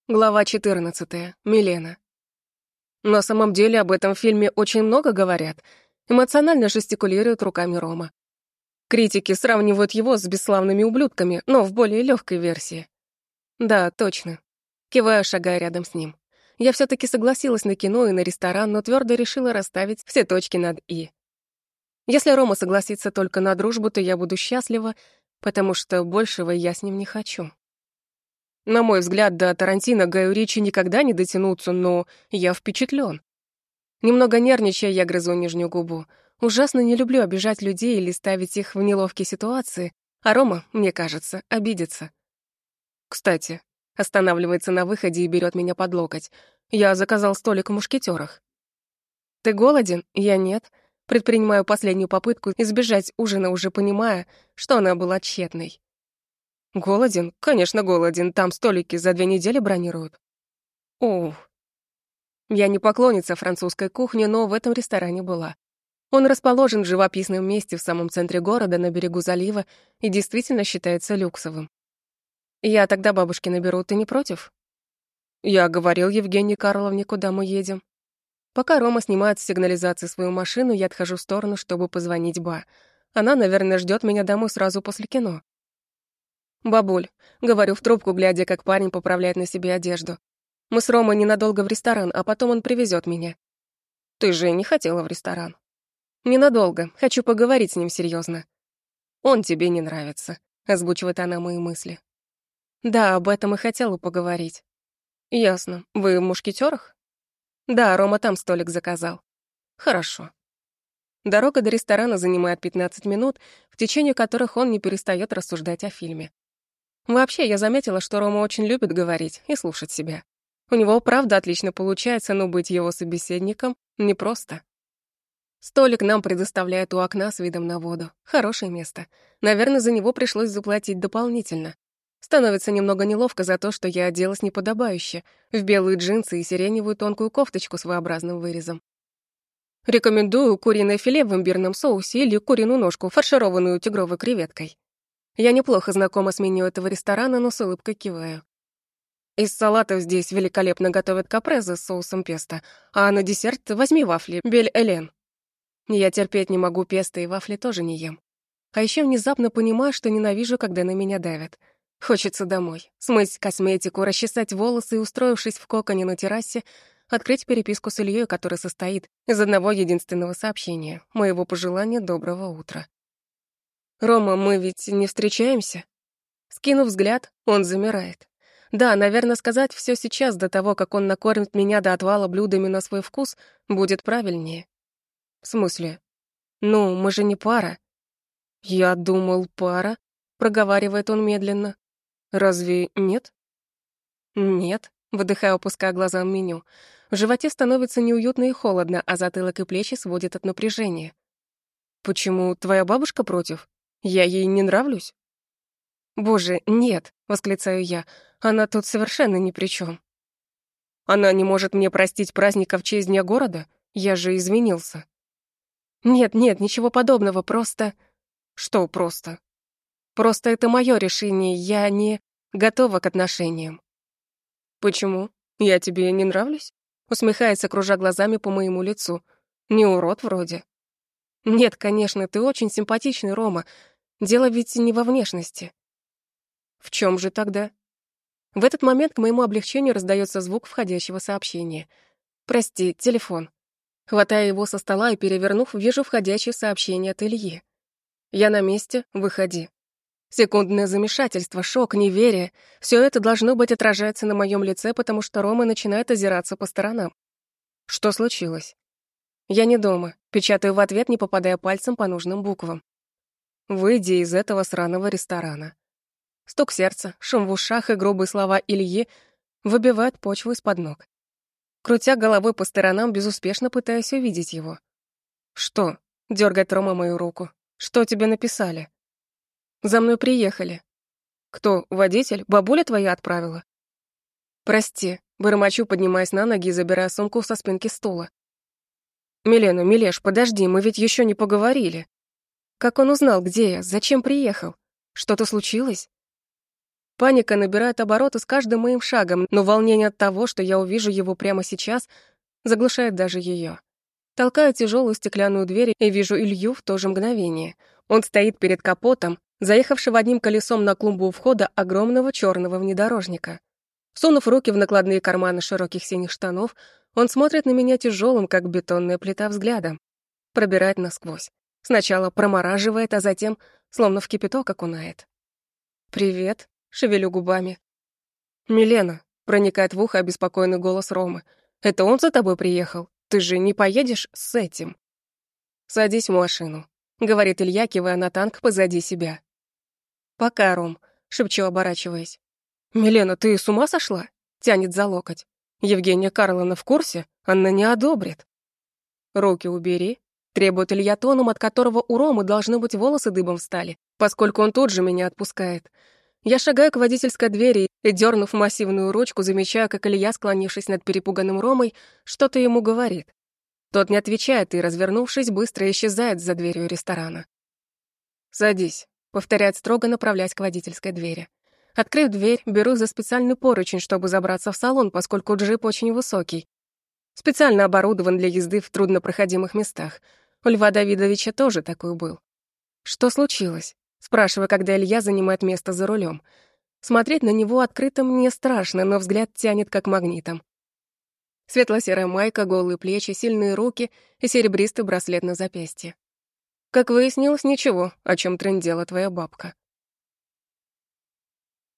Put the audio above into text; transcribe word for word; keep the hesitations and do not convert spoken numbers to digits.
Глава четырнадцатая. Милена. На самом деле об этом фильме очень много говорят. Эмоционально жестикулирует руками Рома. Критики сравнивают его с бесславными ублюдками, но в более легкой версии. Да, точно. Киваю, шагая рядом с ним. Я все-таки согласилась на кино и на ресторан, но твердо решила расставить все точки над «и». Если Рома согласится только на дружбу, то я буду счастлива, потому что большего я с ним не хочу. На мой взгляд, до Тарантино Гаю Ричи никогда не дотянуться, но я впечатлен. Немного нервничая, я грызу нижнюю губу. Ужасно не люблю обижать людей или ставить их в неловкие ситуации, а Рома, мне кажется, обидится. Кстати, останавливается на выходе и берет меня под локоть. Я заказал столик в «Мушкетерах». «Ты голоден?» Я нет. Предпринимаю последнюю попытку избежать ужина, уже понимая, что она была тщетной. Голоден? Конечно, голоден. Там столики за две недели бронируют. Оу. Я не поклонница французской кухни, но в этом ресторане была. Он расположен в живописном месте в самом центре города, на берегу залива, и действительно считается люксовым. Я тогда бабушки наберу, ты не против? Я говорил Евгении Карловне, куда мы едем. Пока Рома снимает с сигнализации свою машину, я отхожу в сторону, чтобы позвонить Ба. Она, наверное, ждет меня домой сразу после кино. «Бабуль», — говорю в трубку, глядя, как парень поправляет на себе одежду. «Мы с Ромой ненадолго в ресторан, а потом он привезет меня». «Ты же не хотела в ресторан». «Ненадолго. Хочу поговорить с ним серьезно». «Он тебе не нравится», — озвучивает она мои мысли. «Да, об этом и хотела поговорить». «Ясно. Вы в «Мушкетерах»?» «Да, Рома там столик заказал». «Хорошо». Дорога до ресторана занимает пятнадцать минут, в течение которых он не перестает рассуждать о фильме. Вообще, я заметила, что Рома очень любит говорить и слушать себя. У него, правда, отлично получается, но быть его собеседником непросто. Столик нам предоставляет у окна с видом на воду. Хорошее место. Наверное, за него пришлось заплатить дополнительно. Становится немного неловко за то, что я оделась неподобающе, в белые джинсы и сиреневую тонкую кофточку с своеобразным вырезом. Рекомендую куриное филе в имбирном соусе или куриную ножку, фаршированную тигровой креветкой. Я неплохо знакома с меню этого ресторана, но с улыбкой киваю. Из салатов здесь великолепно готовят капреза с соусом песто, а на десерт возьми вафли Бель-Элен. Я терпеть не могу песто, и вафли тоже не ем. А еще внезапно понимаю, что ненавижу, когда на меня давят. Хочется домой, смыть косметику, расчесать волосы и, устроившись в коконе на террасе, открыть переписку с Ильей, которая состоит из одного единственного сообщения, моего пожелания доброго утра. «Рома, мы ведь не встречаемся?» Скинув взгляд, он замирает. Да, наверное, сказать все сейчас, до того, как он накормит меня до отвала блюдами на свой вкус, будет правильнее. В смысле? Ну, мы же не пара. Я думал, пара, проговаривает он медленно. Разве нет? Нет, выдыхаю, опуская глаза в меню. В животе становится неуютно и холодно, а затылок и плечи сводят от напряжения. Почему твоя бабушка против? Я ей не нравлюсь? Боже, нет, восклицаю я, она тут совершенно ни при чем. Она не может мне простить праздника в честь Дня города? Я же извинился. Нет, нет, ничего подобного, просто... Что просто? Просто это мое решение, я не готова к отношениям. Почему? Я тебе не нравлюсь? Усмехается, кружа глазами по моему лицу. Не урод вроде. Нет, конечно, ты очень симпатичный, Рома. Дело ведь не во внешности. В чем же тогда? В этот момент к моему облегчению раздается звук входящего сообщения. Прости, телефон. Хватая его со стола и перевернув, вижу входящее сообщение от Ильи. Я на месте, выходи. Секундное замешательство, шок, неверие. Все это должно быть отражается на моем лице, потому что Рома начинает озираться по сторонам. Что случилось? Я не дома. Печатаю в ответ, не попадая пальцем по нужным буквам. Выйди из этого сраного ресторана. Стук сердца, шум в ушах и грубые слова Ильи выбивают почву из-под ног. Крутя головой по сторонам, безуспешно пытаясь увидеть его. «Что?» — дергает Рома мою руку. «Что тебе написали?» «За мной приехали». «Кто, водитель? Бабуля твоя отправила?» «Прости», — бормочу, поднимаясь на ноги и забирая сумку со спинки стула. «Милена, Милеш, подожди, мы ведь еще не поговорили. Как он узнал, где я? Зачем приехал? Что-то случилось?» Паника набирает обороты с каждым моим шагом, но волнение от того, что я увижу его прямо сейчас, заглушает даже ее. Толкаю тяжелую стеклянную дверь и вижу Илью в то же мгновение. Он стоит перед капотом, заехавшего одним колесом на клумбу у входа огромного черного внедорожника. Сунув руки в накладные карманы широких синих штанов, он смотрит на меня тяжелым, как бетонная плита, взглядом. Пробирает насквозь. Сначала промораживает, а затем словно в кипяток окунает. «Привет», — шевелю губами. «Милена», — проникает в ухо обеспокоенный голос Ромы. «Это он за тобой приехал? Ты же не поедешь с этим?» «Садись в машину», — говорит Илья, кивая на танк позади себя. «Пока, Ром», — шепчу, оборачиваясь. «Милена, ты с ума сошла?» — тянет за локоть. «Евгения Карловна в курсе? Она не одобрит». «Руки убери», — требует Илья тоном, от которого у Ромы должны быть волосы дыбом встали, поскольку он тут же меня отпускает. Я шагаю к водительской двери и, дернув массивную ручку, замечаю, как Илья, склонившись над перепуганным Ромой, что-то ему говорит. Тот не отвечает и, развернувшись, быстро исчезает за дверью ресторана. «Садись», — повторяет строго, направляясь к водительской двери. Открыв дверь, беру за специальный поручень, чтобы забраться в салон, поскольку джип очень высокий. Специально оборудован для езды в труднопроходимых местах. У Льва Давидовича тоже такой был. «Что случилось?» — спрашиваю, когда Илья занимает место за рулем. Смотреть на него открыто мне страшно, но взгляд тянет как магнитом. Светло-серая майка, голые плечи, сильные руки и серебристый браслет на запястье. Как выяснилось, ничего, о чем трындела твоя бабка.